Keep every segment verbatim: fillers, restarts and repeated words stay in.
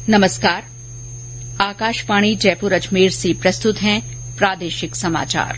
नमस्कार। आकाशवाणी जयपुर अजमेर से प्रस्तुत हैं प्रादेशिक समाचार।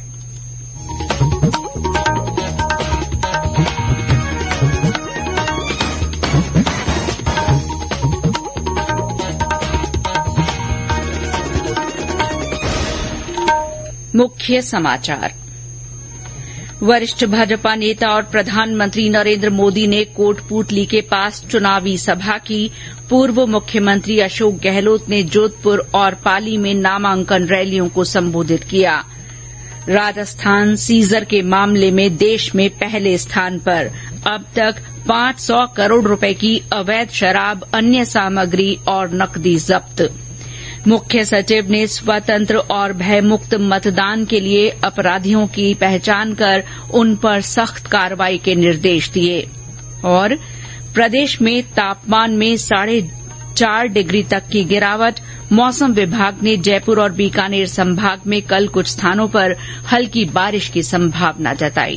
मुख्य समाचार। वरिष्ठ भाजपा नेता और प्रधानमंत्री नरेंद्र मोदी ने कोटपूतली के पास चुनावी सभा की। पूर्व मुख्यमंत्री अशोक गहलोत ने जोधपुर और पाली में नामांकन रैलियों को संबोधित किया। राजस्थान सीजर के मामले में देश में पहले स्थान पर, अब तक पांच सौ करोड़ रुपए की अवैध शराब, अन्य सामग्री और नकदी जब्त। मुख्य सचिव ने स्वतंत्र और भयमुक्त मतदान के लिए अपराधियों की पहचान कर उन पर सख्त कार्रवाई के निर्देश दिए। और प्रदेश में तापमान में साढ़े चार डिग्री तक की गिरावट। मौसम विभाग ने जयपुर और बीकानेर संभाग में कल कुछ स्थानों पर हल्की बारिश की संभावना जताई।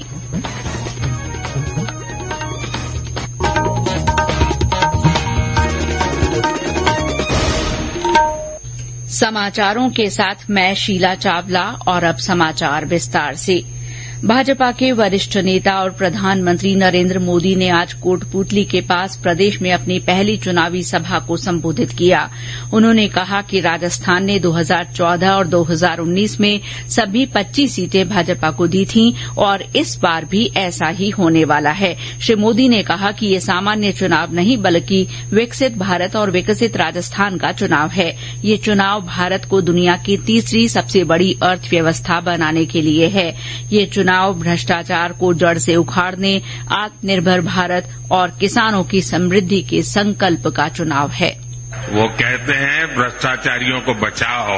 समाचारों के साथ मैं शीला चावला और अब समाचार विस्तार से। भाजपा के वरिष्ठ नेता और प्रधानमंत्री नरेंद्र मोदी ने आज कोटपूतली के पास प्रदेश में अपनी पहली चुनावी सभा को संबोधित किया। उन्होंने कहा कि राजस्थान ने दो हज़ार चौदह और दो हज़ार उन्नीस में सभी पच्चीस सीटें भाजपा को दी थीं और इस बार भी ऐसा ही होने वाला है। श्री मोदी ने कहा कि ये सामान्य चुनाव नहीं बल्कि विकसित भारत और विकसित राजस्थान का चुनाव है। ये चुनाव भारत को दुनिया की तीसरी सबसे बड़ी अर्थव्यवस्था बनाने के लिए है। ये चुनाव भ्रष्टाचार को जड़ से उखाड़ने, आत्मनिर्भर भारत और किसानों की समृद्धि के संकल्प का चुनाव है। वो कहते हैं भ्रष्टाचारियों को बचाओ,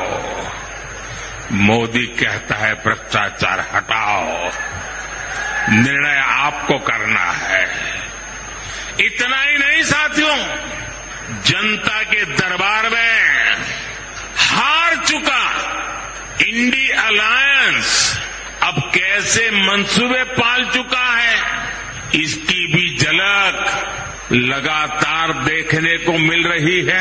मोदी कहता है भ्रष्टाचार हटाओ। निर्णय आपको करना है। इतना ही नहीं साथियों, जनता के दरबार में हार चुका इंडी अलायंस अब कैसे मंसूबे पाल चुका है, इसकी भी झलक लगातार देखने को मिल रही है।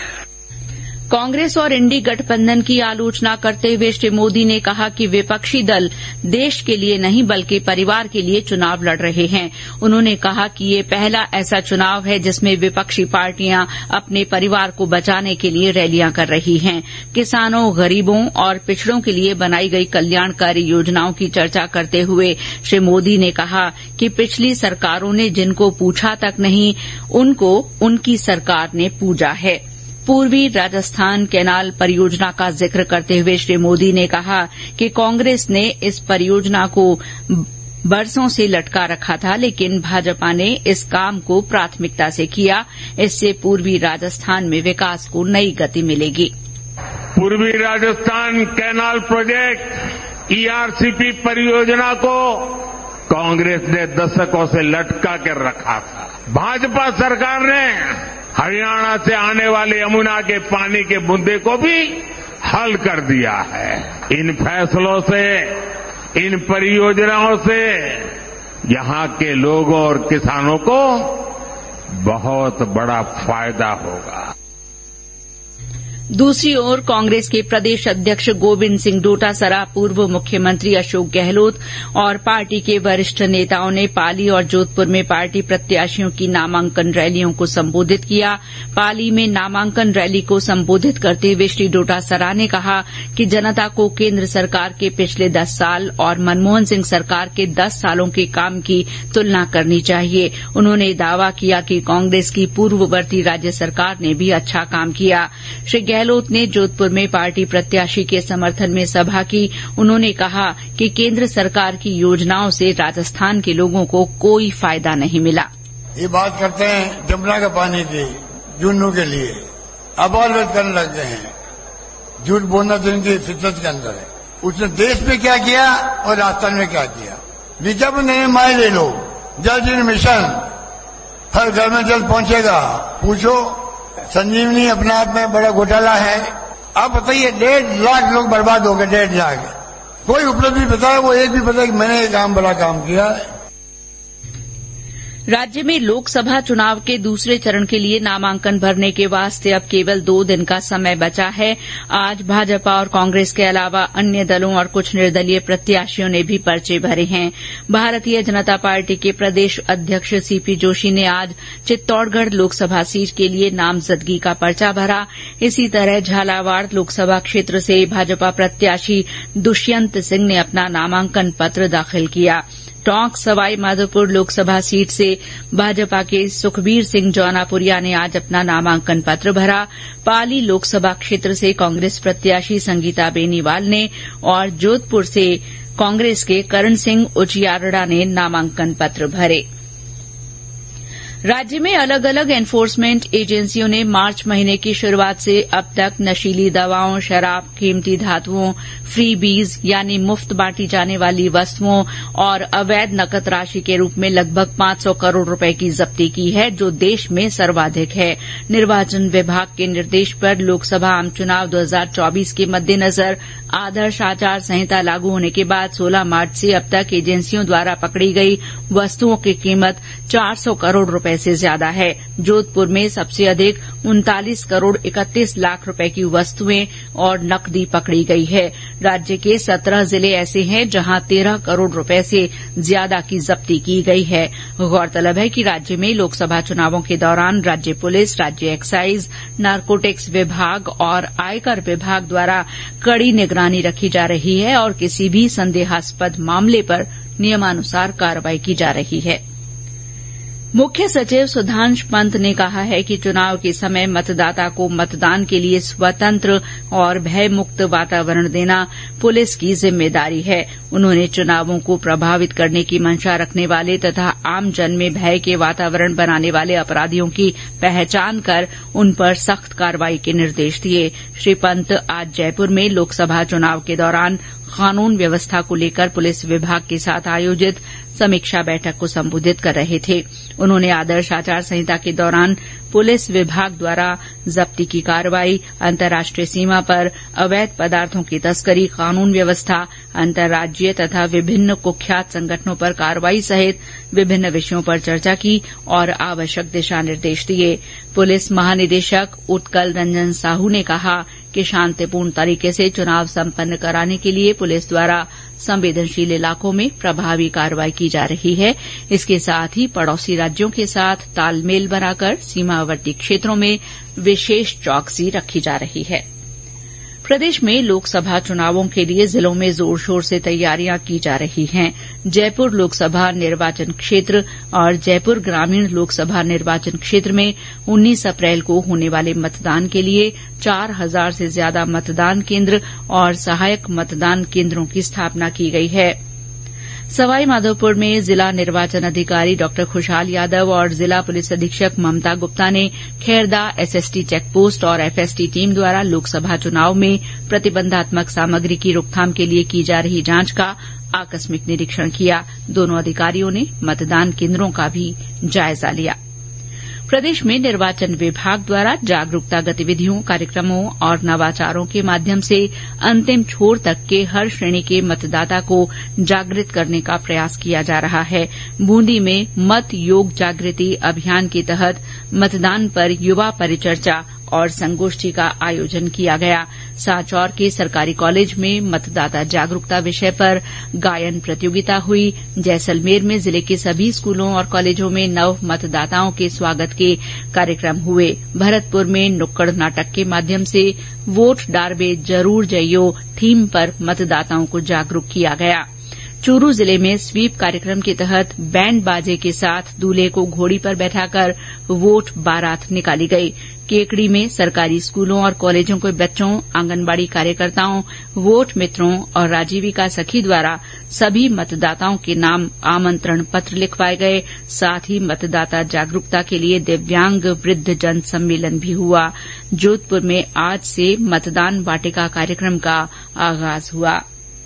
कांग्रेस और इंडी गठबंधन की आलोचना करते हुए श्री मोदी ने कहा कि विपक्षी दल देश के लिए नहीं बल्कि परिवार के लिए चुनाव लड़ रहे हैं। उन्होंने कहा कि ये पहला ऐसा चुनाव है जिसमें विपक्षी पार्टियां अपने परिवार को बचाने के लिए रैलियां कर रही हैं। किसानों, गरीबों और पिछड़ों के लिए बनाई गई कल्याणकारी योजनाओं की चर्चा करते हुए श्री मोदी ने कहा कि पिछली सरकारों ने जिनको पूछा तक नहीं, उनको उनकी सरकार ने पूजा है। पूर्वी राजस्थान कैनाल परियोजना का जिक्र करते हुए श्री मोदी ने कहा कि कांग्रेस ने इस परियोजना को बरसों से लटका रखा था, लेकिन भाजपा ने इस काम को प्राथमिकता से किया। इससे पूर्वी राजस्थान में विकास को नई गति मिलेगी। पूर्वी राजस्थान कैनाल प्रोजेक्ट ईआरसीपी परियोजना को कांग्रेस ने दशकों से लटका कर रखा था। भाजपा सरकार ने हरियाणा से आने वाले यमुना के पानी के मुद्दे को भी हल कर दिया है। इन फैसलों से, इन परियोजनाओं से यहां के लोगों और किसानों को बहुत बड़ा फायदा होगा। दूसरी ओर कांग्रेस के प्रदेश अध्यक्ष गोविंद सिंह डोटासरा, पूर्व मुख्यमंत्री अशोक गहलोत और पार्टी के वरिष्ठ नेताओं ने पाली और जोधपुर में पार्टी प्रत्याशियों की नामांकन रैलियों को संबोधित किया। पाली में नामांकन रैली को संबोधित करते हुए श्री डोटासरा ने कहा कि जनता को केंद्र सरकार के पिछले दस साल और मनमोहन सिंह सरकार के दस सालों के काम की तुलना करनी चाहिए। उन्होंने दावा किया कि कांग्रेस की पूर्ववर्ती राज्य सरकार ने भी अच्छा काम किया। श्री गहलोत ने जोधपुर में पार्टी प्रत्याशी के समर्थन में सभा की। उन्होंने कहा कि केंद्र सरकार की योजनाओं से राजस्थान के लोगों को कोई फायदा नहीं मिला। ये बात करते हैं जमुना के पानी की, जुन्नू के लिए अबालवत करने लग गए हैं। झूठ बोलना तो इनकी फितरत के अंदर है। उसने देश में क्या किया और राजस्थान में क्या किया। विज्ञापन देने माए ले लो, जल जीवन मिशन हर घर में जल पहुंचेगा। पूछो, संजीवनी अपने आप में बड़ा घोटाला है। आप बताइए, डेढ़ लाख लोग बर्बाद हो गए, डेढ़ लाख। कोई उपलब्धि बताया, वो एक भी बताया कि मैंने ये काम बड़ा काम किया है। राज्य में लोकसभा चुनाव के दूसरे चरण के लिए नामांकन भरने के वास्ते अब केवल दो दिन का समय बचा है। आज भाजपा और कांग्रेस के अलावा अन्य दलों और कुछ निर्दलीय प्रत्याशियों ने भी पर्चे भरे हैं। भारतीय जनता पार्टी के प्रदेश अध्यक्ष सीपी जोशी ने आज चित्तौड़गढ़ लोकसभा सीट के लिए नामजदगी का पर्चा भरा। इसी तरह झालावाड़ लोकसभा क्षेत्र से भाजपा प्रत्याशी दुष्यंत सिंह ने अपना नामांकन पत्र दाखिल किया। टोंक सवाई माधोपुर लोकसभा सीट से भाजपा के सुखबीर सिंह जौनापुरिया ने आज अपना नामांकन पत्र भरा। पाली लोकसभा क्षेत्र से कांग्रेस प्रत्याशी संगीता बेनीवाल ने और जोधपुर से कांग्रेस के करण सिंह उचियारड़ा ने नामांकन पत्र भरे। राज्य में अलग अलग एनफोर्समेंट एजेंसियों ने मार्च महीने की शुरूआत से अब तक नशीली दवाओं, शराब, कीमती धातुओं, फ्री बीज यानी मुफ्त बांटी जाने वाली वस्तुओं और अवैध नकद राशि के रूप में लगभग पांच सौ करोड़ रुपए की जब्ती की है, जो देश में सर्वाधिक है। निर्वाचन विभाग के निर्देश पर लोकसभा आम चुनाव दो हजार चौबीस के मद्देनजर आदर्श आचार संहिता लागू होने के बाद सोलह मार्च से अब तक एजेंसियों द्वारा पकड़ी गई वस्तुओं की कीमत चार सौ करोड़ रुपए से ज्यादा है। जोधपुर में सबसे अधिक उनतालीस करोड़ इकतीस लाख रुपए की वस्तुएं और नकदी पकड़ी गई है। राज्य के सत्रह जिले ऐसे हैं जहां तेरह करोड़ रुपए से ज्यादा की जब्ती की गई है। गौरतलब है कि राज्य में लोकसभा चुनावों के दौरान राज्य पुलिस, राज्य एक्साइज, नारकोटिक्स विभाग और आयकर विभाग द्वारा कड़ी निगरानी रखी जा रही है और किसी भी संदेहास्पद मामले पर नियमानुसार कार्रवाई की जा रही है। मुख्य सचिव सुधांश पंत ने कहा है कि चुनाव के समय मतदाता को मतदान के लिए स्वतंत्र और भयमुक्त वातावरण देना पुलिस की जिम्मेदारी है। उन्होंने चुनावों को प्रभावित करने की मंशा रखने वाले तथा आमजन में भय के वातावरण बनाने वाले अपराधियों की पहचान कर उन पर सख्त कार्रवाई के निर्देश दिए। श्री पंत आज जयपुर में लोकसभा चुनाव के दौरान कानून व्यवस्था को लेकर पुलिस विभाग के साथ आयोजित समीक्षा बैठक को संबोधित कर रहे थे। उन्होंने आदर्श आचार संहिता के दौरान पुलिस विभाग द्वारा जब्ती की कार्रवाई, अंतर्राष्ट्रीय सीमा पर अवैध पदार्थों की तस्करी, कानून व्यवस्था, अंतर्राज्यीय तथा विभिन्न कुख्यात संगठनों पर कार्रवाई सहित विभिन्न विषयों पर चर्चा की और आवश्यक दिशा निर्देश दिए। पुलिस महानिदेशक उत्कल रंजन साहू ने कहा कि शांतिपूर्ण तरीके से चुनाव संपन्न कराने के लिए पुलिस द्वारा संवेदनशील इलाकों में प्रभावी कार्रवाई की जा रही है। इसके साथ ही पड़ोसी राज्यों के साथ तालमेल बनाकर सीमावर्ती क्षेत्रों में विशेष चौकसी रखी जा रही है। प्रदेश में लोकसभा चुनावों के लिए जिलों में जोर शोर से तैयारियां की जा रही हैं। जयपुर लोकसभा निर्वाचन क्षेत्र और जयपुर ग्रामीण लोकसभा निर्वाचन क्षेत्र में उन्नीस अप्रैल को होने वाले मतदान के लिए चार हजार से ज्यादा मतदान केन्द्र और सहायक मतदान केन्द्रों की स्थापना की गई है। सवाई माधोपुर में जिला निर्वाचन अधिकारी डॉ खुशहाल यादव और जिला पुलिस अधीक्षक ममता गुप्ता ने खेरदा एसएसटी चेकपोस्ट और एफएसटी टीम द्वारा लोकसभा चुनाव में प्रतिबंधात्मक सामग्री की रोकथाम के लिए की जा रही जांच का आकस्मिक निरीक्षण किया। दोनों अधिकारियों ने मतदान केन्द्रों का भी जायजा लिया। प्रदेश में निर्वाचन विभाग द्वारा जागरूकता गतिविधियों, कार्यक्रमों और नवाचारों के माध्यम से अंतिम छोर तक के हर श्रेणी के मतदाता को जागृत करने का प्रयास किया जा रहा है। बूंदी में मत योग जागृति अभियान के तहत मतदान पर युवा परिचर्चा और संगोष्ठी का आयोजन किया गया। सांचौर के सरकारी कॉलेज में मतदाता जागरूकता विषय पर गायन प्रतियोगिता हुई। जैसलमेर में जिले के सभी स्कूलों और कॉलेजों में नव मतदाताओं के स्वागत के कार्यक्रम हुए। भरतपुर में नुक्कड़ नाटक के माध्यम से वोट डारबे जरूर जइयो थीम पर मतदाताओं को जागरूक किया गया। चूरू जिले में स्वीप कार्यक्रम के तहत बैंड बाजे के साथ दूल्हे को घोड़ी पर बैठाकर वोट बारात निकाली गई। केकड़ी में सरकारी स्कूलों और कॉलेजों के बच्चों, आंगनबाड़ी कार्यकर्ताओं, वोट मित्रों और राजीविका सखी द्वारा सभी मतदाताओं के नाम आमंत्रण पत्र लिखवाए गए। साथ ही मतदाता जागरूकता के लिए दिव्यांग वृद्ध जन सम्मेलन भी हुआ। जोधपुर में आज से मतदान वाटिका कार्यक्रम का आगाज हुआ।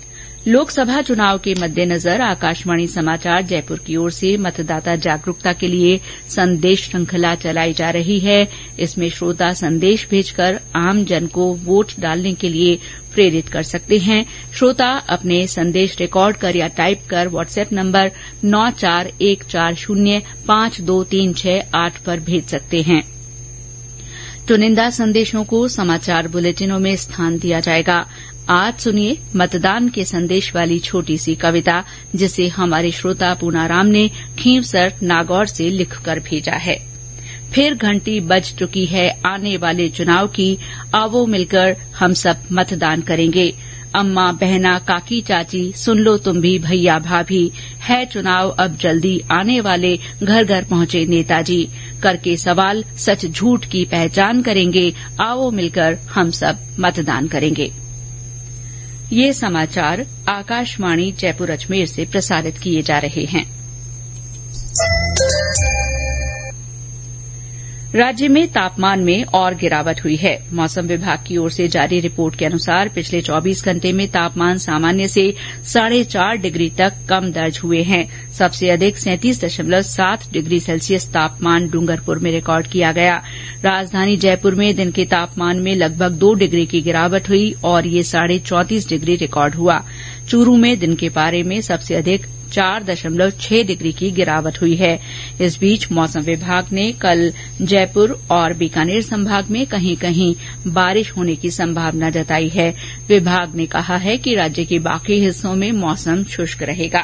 लोकसभा चुनाव के मद्देनजर आकाशवाणी समाचार जयपुर की ओर से मतदाता जागरूकता के लिए संदेश श्रृंखला चलाई जा रही है। इसमें श्रोता संदेश भेजकर आम जन को वोट डालने के लिए प्रेरित कर सकते हैं। श्रोता अपने संदेश रिकॉर्ड कर या टाइप कर व्हाट्सएप नंबर नौ चार एक चार शून्य पांच दो तीन छह आठ पर भेज सकते हैं। चुनिंदा संदेशों को समाचार बुलेटिनों में स्थान दिया जाएगा। आज सुनिए मतदान के संदेश वाली छोटी सी कविता, जिसे हमारे श्रोता पूनाराम ने खींवसर नागौर से लिखकर भेजा है। फिर घंटी बज चुकी है आने वाले चुनाव की, आओ मिलकर हम सब मतदान करेंगे। अम्मा बहना काकी चाची सुन लो तुम भी भैया भाभी, है चुनाव अब जल्दी आने वाले, घर घर पहुंचे नेताजी। करके सवाल सच झूठ की पहचान करेंगे, आओ मिलकर हम सब मतदान करेंगे। ये समाचार आकाशवाणी जयपुर अजमेर से प्रसारित किए जा रहे हैं। राज्य में तापमान में और गिरावट हुई है। मौसम विभाग की ओर से जारी रिपोर्ट के अनुसार पिछले चौबीस घंटे में तापमान सामान्य से साढ़े चार डिग्री तक कम दर्ज हुए हैं। सबसे अधिक सैंतीस दशमलव सात डिग्री सेल्सियस तापमान डूंगरपुर में रिकॉर्ड किया गया। राजधानी जयपुर में दिन के तापमान में लगभग दो डिग्री की गिरावट हुई और ये साढ़े चौंतीस डिग्री रिकॉर्ड हुआ। चूरू में दिन के पारे में सबसे अधिक चार दशमलव छह डिग्री की गिरावट हुई है। इस बीच मौसम विभाग ने कल जयपुर और बीकानेर संभाग में कहीं कहीं बारिश होने की संभावना जताई है। विभाग ने कहा है कि राज्य के बाकी हिस्सों में मौसम शुष्क रहेगा।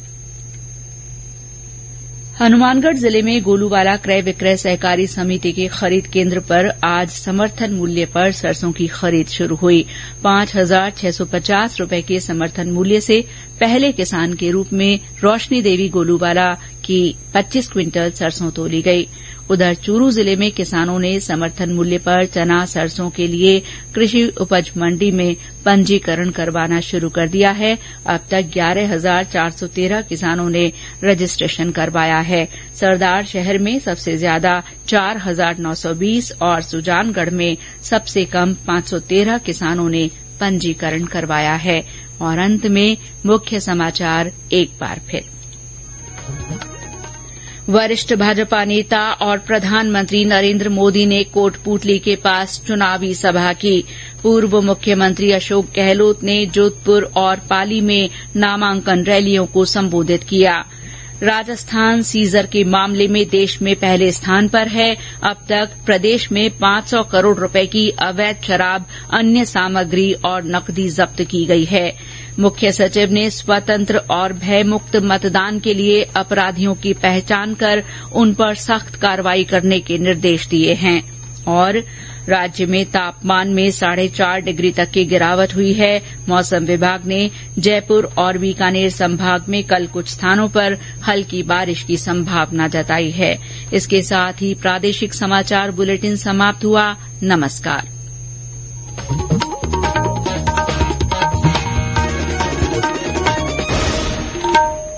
हनुमानगढ़ जिले में गोलूवाला क्रय विक्रय सहकारी समिति के खरीद केन्द्र पर आज समर्थन मूल्य पर सरसों की खरीद शुरू हुई। पांच हजार छह सौ पचास रूपये के समर्थन मूल्य से पहले किसान के रूप में रोशनी देवी गोलूवाला की पच्चीस क्विंटल सरसों तोली गई। उधर चूरू जिले में किसानों ने समर्थन मूल्य पर चना सरसों के लिए कृषि उपज मंडी में पंजीकरण करवाना शुरू कर दिया है। अब तक ग्यारह हजार चार सौ तेरह किसानों ने रजिस्ट्रेशन करवाया है। सरदार शहर में सबसे ज्यादा चार हजार नौ सौ बीस और सुजानगढ़ में सबसे कम पांच सौ तेरह किसानों ने पंजीकरण करवाया है। और अंत में मुख्य समाचार एक बार फिर। वरिष्ठ भाजपा नेता और प्रधानमंत्री नरेंद्र मोदी ने कोटपूतली के पास चुनावी सभा की। पूर्व मुख्यमंत्री अशोक गहलोत ने जोधपुर और पाली में नामांकन रैलियों को संबोधित किया। राजस्थान सीजर के मामले में देश में पहले स्थान पर है। अब तक प्रदेश में पांच सौ करोड़ रुपए की अवैध शराब, अन्य सामग्री और नकदी जब्त की गई है। मुख्य सचिव ने स्वतंत्र और भयमुक्त मतदान के लिए अपराधियों की पहचान कर उन पर सख्त कार्रवाई करने के निर्देश दिए हैं। और राज्य में तापमान में साढ़े चार डिग्री तक की गिरावट हुई है। मौसम विभाग ने जयपुर और बीकानेर संभाग में कल कुछ स्थानों पर हल्की बारिश की संभावना जताई है। इसके साथ ही प्रादेशिक समाचार बुलेटिन समाप्त हुआ। नमस्कार।